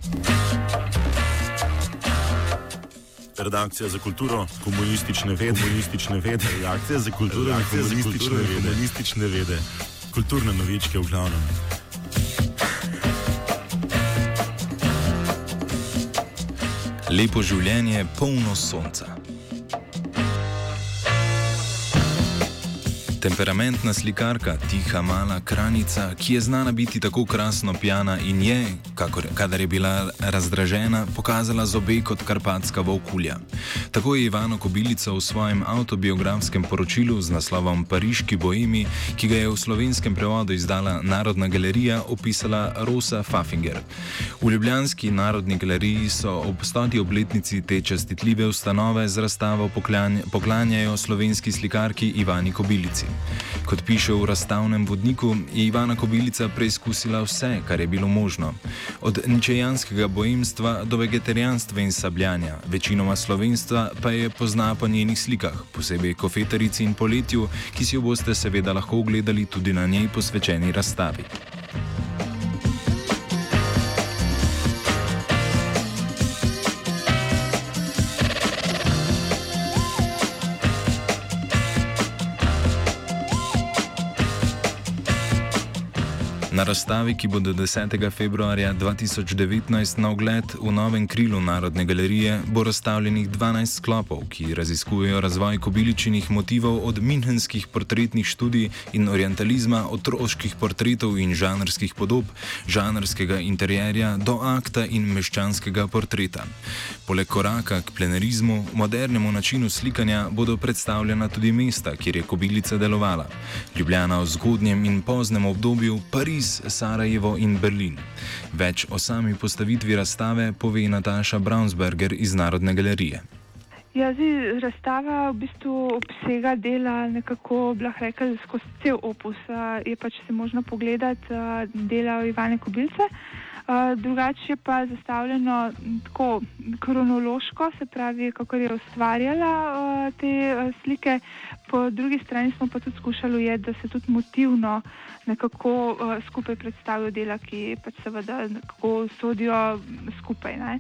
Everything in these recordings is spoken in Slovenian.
Redakcija za kulturo, komunistične vede. Redakcija za kulturo, komunistične vede. Kulturne novičke v glavnem. Lepo življenje, polno sonca. Temperamentna slikarka, tiha mala kranica, ki je znana biti tako krasno pjana in je, kadar je bila razdražena, pokazala zobe kot karpatska volkulja. Tako je Ivano Kobilico v svojem avtobiografskem poročilu z naslovom Pariški boemi, ki ga je v slovenskem prevodu izdala Narodna galerija, opisala Rosa Pfaffinger. V ljubljanski Narodni galeriji so ob 100. obletnici te častitljive ustanove z razstavo poklanjajo slovenski slikarki Ivani Kobilici. Kot piše v razstavnem vodniku, je Ivana Kobilica preizkusila vse, kar je bilo možno. Od ničejanskega boemstva do vegetarijanstva in sabljanja, večinoma slovenstva pa je pozna po njenih slikah, posebej Kofetarici in Poletju, ki si jo boste seveda lahko ogledali tudi na njej posvečeni razstavi. Na razstavi, ki bo do 10. februarja 2019 na ogled v novem krilu Narodne galerije, bo razstavljenih 12 sklopov, ki raziskujejo razvoj Kobiličinih motivov od münchenskih portretnih študij in orientalizma, otroških portretov in žanrskih podob, žanrskega interjerja do akta in meščanskega portreta. Poleg koraka k plenerizmu, modernemu načinu slikanja, bodo predstavljena tudi mesta, kjer je Kobilica delovala. Ljubljana v zgodnjem in poznem obdobju, Pariz, Sarajevo in Berlin. Več o sami postavitvi razstave pove Nataša Braunsberger iz Narodne galerije. Ja, razstava v bistvu obsega dela nekako, lahko rekel, skozi cel opus. Je pač se možno pogledati dela Ivane Kobilice. Drugače je pa zastavljeno tako kronološko, se pravi, kako je ustvarjala te slike. Po drugi strani smo pa tudi skušali ujeti, da se tudi motivno nekako skupaj predstavijo dela, ki pač seveda nekako sodijo skupaj, ne.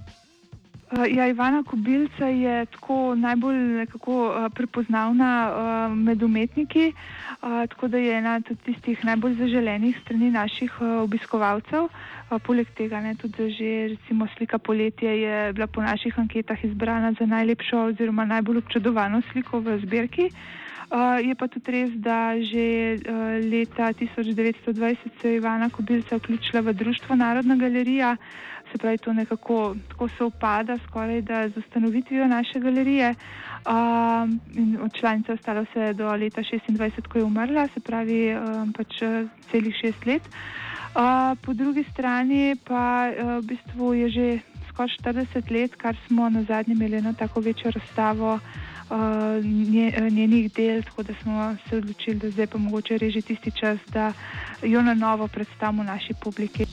Ja, Ivana Kobilica je tako najbolj nekako prepoznavna med umetniki, tako da je ena tudi tistih najbolj zaželenih strani naših obiskovalcev. Poleg tega tudi že recimo slika Poletje je bila po naših anketah izbrana za najlepšo oziroma najbolj občudovano sliko v zbirki. Je pa tudi res, da že leta 1920 se je Ivana Kobilica vključila v društvo Narodna galerija, se pravi, to nekako tako sovpada skoraj da z ustanovitvijo naše galerije. In od članice ostalo se do leta 26, ko je umrla, se pravi pač celih 6 let. Po drugi strani pa v bistvu je že skoraj 40 let, kar smo nazadnje imeli eno tako večjo razstavo njenih del, tako da smo se odločili, da zdaj pa mogoče reži tisti čas, da jo na novo predstavimo naši publiki.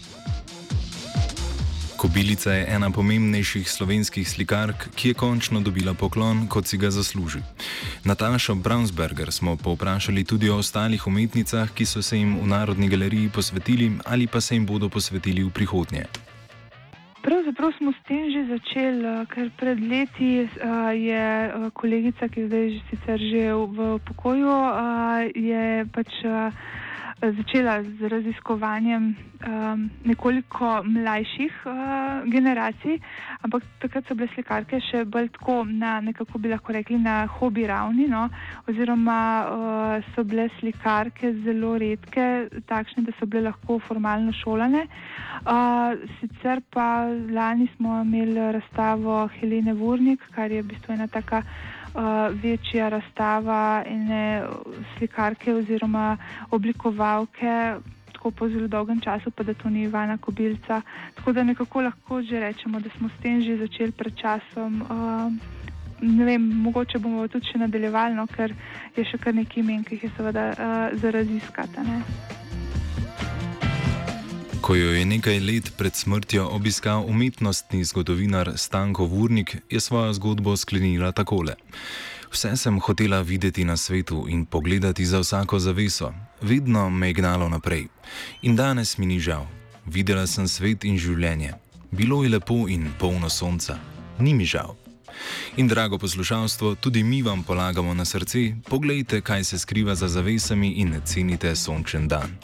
Kobilica je ena pomembnejših slovenskih slikark, ki je končno dobila poklon, kot si ga zasluži. Natašo Braunsberger smo povprašali tudi o ostalih umetnicah, ki so se jim v Narodni galeriji posvetili ali pa se jim bodo posvetili v prihodnje. Pravzaprav smo s tem že začeli, ker pred leti je kolegica, ki je zdaj sicer že v pokoju, je pač začela z raziskovanjem nekoliko mlajših generacij, ampak takrat so bile slikarke še bolj tako na, nekako bi lahko rekli, na hobi ravni, no, oziroma so bile slikarke zelo redke, takšne, da so bile lahko formalno šolane. Sicer pa lani smo imeli razstavo Helene Vurnik, kar je v bistvu ena taka večja razstava ene slikarke oziroma oblikovalke, tako po zelo dolgem času, pa da to ni Ivana Kobilica. Tako da nekako lahko že rečemo, da smo s tem že začeli pred časom. Ne vem, mogoče bomo tudi še nadaljevali, no, ker je še kar nekaj imen, ki jih je seveda za raziskati, ne. Ko jo je nekaj let pred smrtjo obiskal umetnostni zgodovinar Stanko Vurnik, je svojo zgodbo sklenila takole. Vse sem hotela videti na svetu in pogledati za vsako zaveso. Vedno me je gnalo naprej. In danes mi ni žal. Videla sem svet in življenje. Bilo je lepo in polno sonca. Ni mi žal. In drago poslušalstvo, tudi mi vam polagamo na srce, poglejte, kaj se skriva za zavesami in ne cenite sončen dan.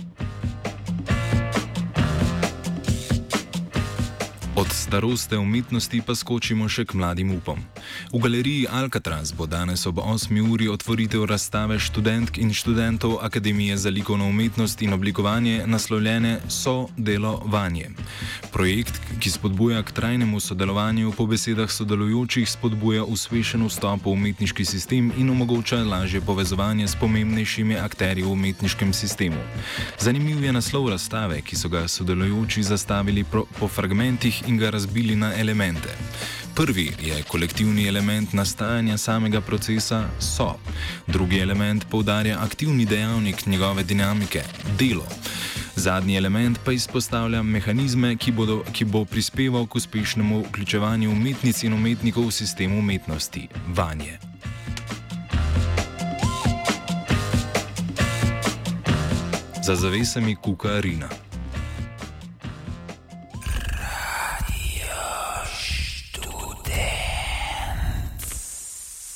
Od staroste umetnosti pa skočimo še k mladim upom. V galeriji Alcatraz bo danes ob 8. uri otvoritev razstave študentk in študentov Akademije za likovno umetnost in oblikovanje naslovljene So delo vanje. Projekt, ki spodbuja k trajnemu sodelovanju, po besedah sodelujočih spodbuja uspešen vstop v umetniški sistem in omogoča lažje povezovanje s pomembnejšimi akterji v umetniškem sistemu. Zanimiv je naslov razstave, ki so ga sodelujoči zastavili po fragmentih in ga razbili na elemente. Prvi je kolektivni element nastajanja samega procesa so. Drugi element poudarja aktivni dejavnik njegove dinamike, delo. Zadnji element pa izpostavlja mehanizme, ki bo prispeval k uspešnemu vključevanju umetnic in umetnikov v sistem umetnosti, vanje. Za zavesami kuka Rina.